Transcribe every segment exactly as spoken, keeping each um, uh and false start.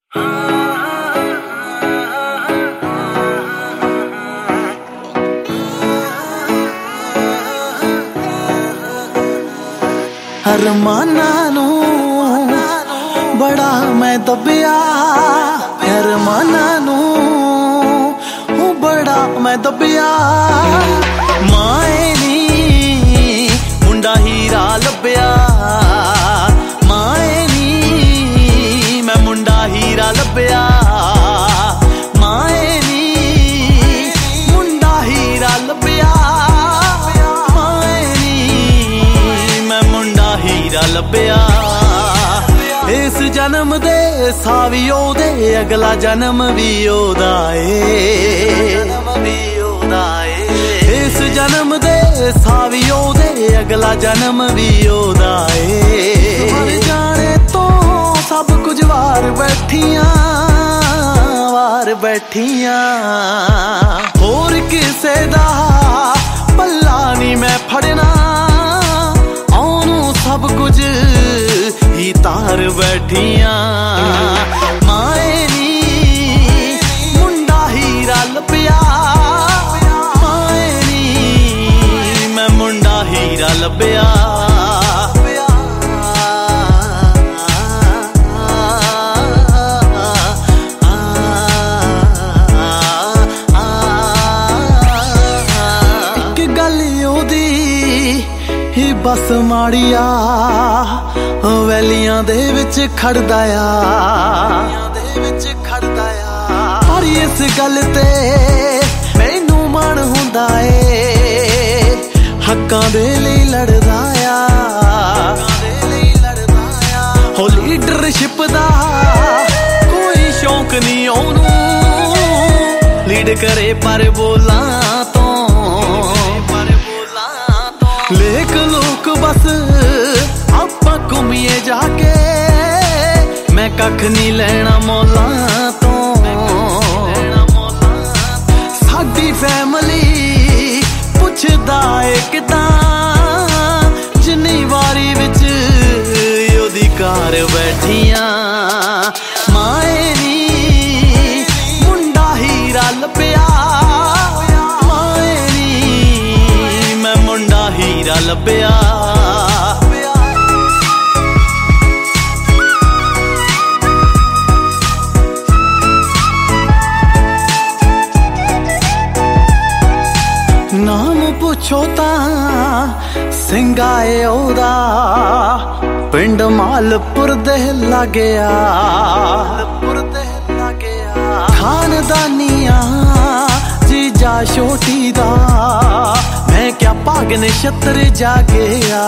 अरमानां नूं बड़ा मैं दबिया, अरमानां नूं बड़ा मैं दबिया। माए नी मुंडा हीरा लभ्या, माए नी मैं मुंडा हीरा लभ्या। माए नी मुंडा हीरा लभ्या, माए नी मैं मुंडा हीरा लभ्या। इस जन्म दे सावी ओदे, अगला जन्म भी ओदा ए। इस जन्म दे सावी ओदे, अगला जन्म भी ओदा ए। मर जाने तो सब कुछ वार बैठियां, वार बैठियां। होर किसे दा पल्ला नी मैं फड़ना, ओनू सब कुछ ही तार बैठियां। माए नी मुंडा हीरा लभ्या, माए नी मैं मुंडा हीरा लभ्या। इक गल ओदी ही बस माड़िया, वैलियां दे विच खड़दा आ, पर इस गल ते मैनू मन हुंदा ए, हक्कां दे लई लड़दा आ। हो लीडरशिप दा कोई शौक नहीं ओनू, लीड करे पर बोलां तो लेक लोक बस आपां घूमिए जाके, मैं कख नहीं लेना मौलां तो। साडी फैमिली पुछदा ए किदां, जिन्नी वारी विच ओदी कार बैठियां। माए नी मुंडा हीरा लभ्या, माए नी मैं मुंडा हीरा लभ्या। नाम पुछो तां ਸਿੰਘਾ ਏ ओदा, पिंड मालपुर दे लागया। खानदानियां जीजा छोटी दा, मैं क्या भाग नक्षत्र जागया।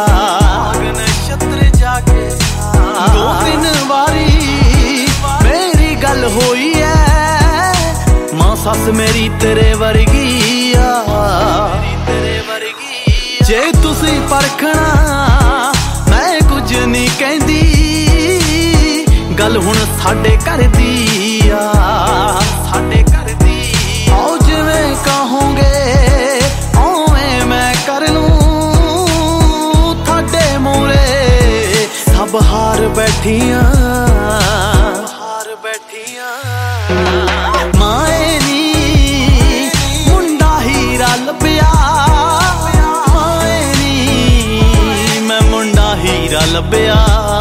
दो तीन बारी मेरी गल होई है, मां सस मेरी तेरे वर्गी आ। जे तुसी परखना मैं कुछ नहीं कहंदी, गल हुण साडे घर दी आ, साडे घर दी। आओ जिवें कहोगे ओवें मैं कर लूं, थाडे मोरे सब हार बैठियां, हार बैठियां। माए नी मुंडा हीरा लभ्या, हीरा लभ्या।